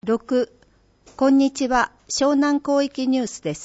6、こんにちは、湘南広域ニュースです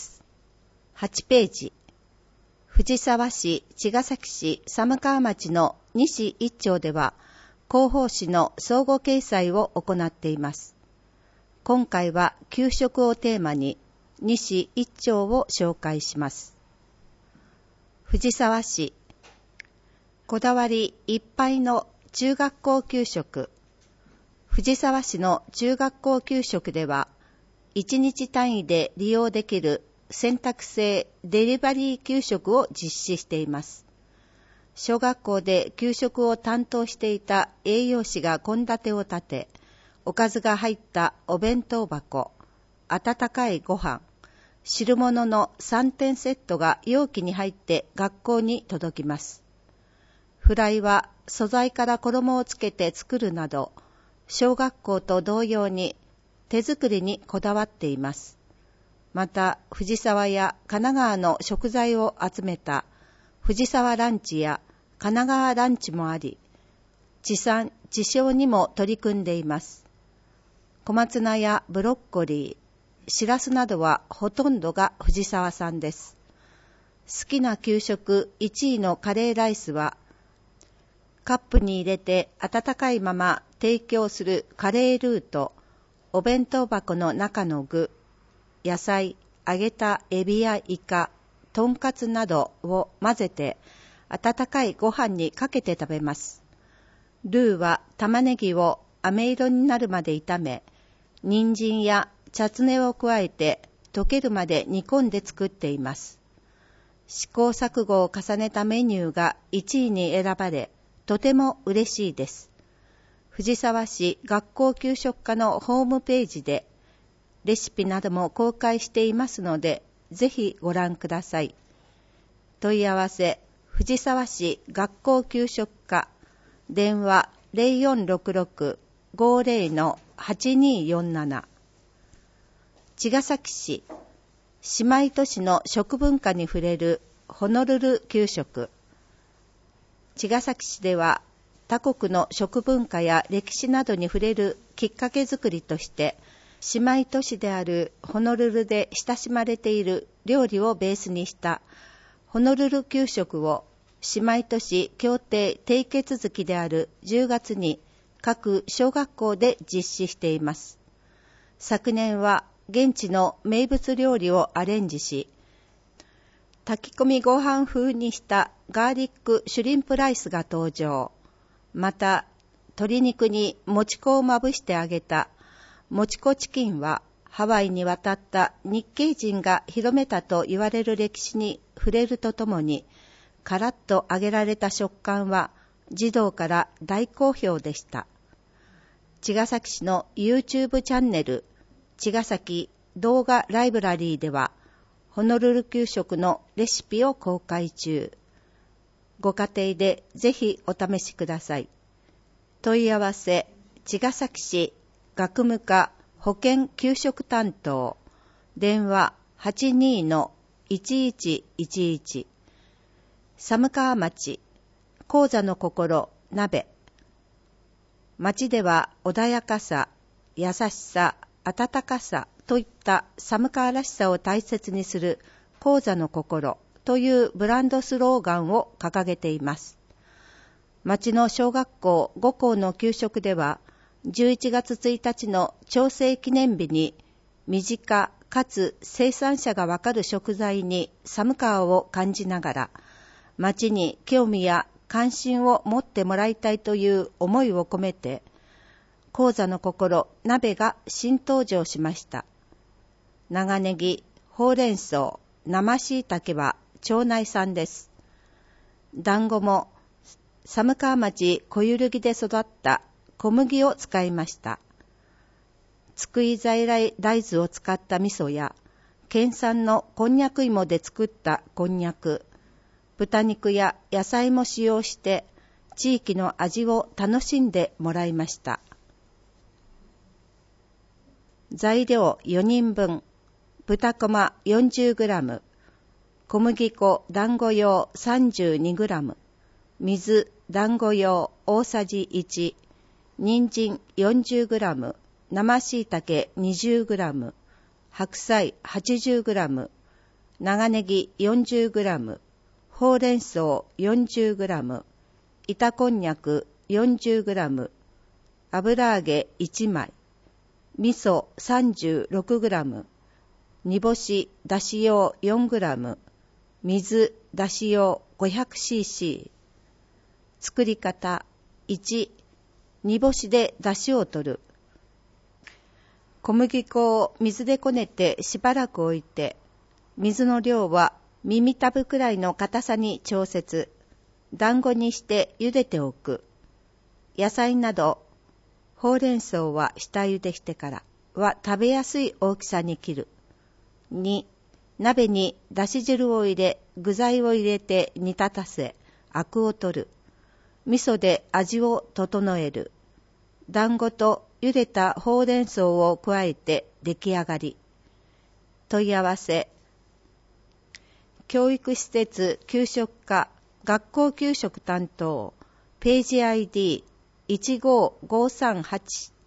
。8ページ。藤沢市、茅ヶ崎市、寒川町の西一町では、広報誌の相互掲載を行っています。今回は給食をテーマに、西一町を紹介します。藤沢市、こだわりいっぱいの中学校給食。藤沢市の中学校給食では、1日単位で利用できる選択制デリバリー給食を実施しています。小学校で給食を担当していた栄養士が献立を立て、おかずが入ったお弁当箱、温かいご飯、汁物の3点セットが容器に入って学校に届きます。フライは素材から衣をつけて作るなど、小学校と同様に手作りにこだわっています。また、藤沢や神奈川の食材を集めた藤沢ランチや神奈川ランチもあり、地産地消にも取り組んでいます。小松菜やブロッコリー、しらすなどはほとんどが藤沢産です。好きな給食1位のカレーライスは、カップに入れて温かいまま提供するカレールーと、お弁当箱の中の具、野菜、揚げたエビやイカ、とんかつなどを混ぜて、温かいご飯にかけて食べます。ルーは玉ねぎを飴色になるまで炒め、人参やチャツネを加えて溶けるまで煮込んで作っています。試行錯誤を重ねたメニューが1位に選ばれ、とても嬉しいです。藤沢市学校給食課のホームページでレシピなども公開していますので、ぜひご覧ください。問い合わせ、藤沢市学校給食課、電話 0466-50-8247。茅ヶ崎市、姉妹都市の食文化に触れるホノルル給食。茅ヶ崎市では他国の食文化や歴史などに触れるきっかけづくりとして、姉妹都市であるホノルルで親しまれている料理をベースにしたホノルル給食を姉妹都市協定締結月である10月に各小学校で実施しています。昨年は現地の名物料理をアレンジし、炊き込みご飯風にしたガーリックシュリンプライスが登場。また、鶏肉にもち粉をまぶして揚げたもち粉チキンは、ハワイに渡った日系人が広めたと言われる歴史に触れるとともに、カラッと揚げられた食感は児童から大好評でした。茅ヶ崎市の YouTube チャンネル、茅ヶ崎動画ライブラリーでは、ホノルル給食のレシピを公開中。ご家庭でぜひお試しください。問い合わせ、茅ヶ崎市学務課保健給食担当、電話 82-1111。寒川町、高座の心鍋。町では穏やかさ、優しさ、温かさといった寒川らしさを大切にする高座の心というブランドスローガンを掲げています。町の小学校5校の給食では、11月1日の調整記念日に身近かつ生産者がわかる食材に寒川を感じながら、町に興味や関心を持ってもらいたいという思いを込めて、高座の心鍋が新登場しました。長ネギ、ほうれん草、生椎茸は町内産です。団子も寒川町小ゆるぎで育った小麦を使いました。津久井在来大豆を使った味噌や、県産のこんにゃく芋で作ったこんにゃく、豚肉や野菜も使用して、地域の味を楽しんでもらいました。材料4人分、豚こま 40g、小麦粉団子用 32g、水団子用大さじ1、人参 40g、 生椎茸 20g、白菜 80g、長ネギ 40g、ほうれん草 40g、板こんにゃく 40g、油揚げ1枚、味噌 36g、煮干しだし用 4g、水だし用 500cc。作り方。1、煮干しでだしを取る。小麦粉を水でこねてしばらく置いて、水の量は耳たぶくらいの硬さに調節。団子にして茹でておく。野菜など、ほうれん草は下茹でしてからは食べやすい大きさに切る。2、鍋にだし汁を入れ、具材を入れて煮立たせ、アクを取る。味噌で味を整える。団子と茹でたほうれん草を加えて出来上がり。問い合わせ。教育施設給食課学校給食担当ページ ID155387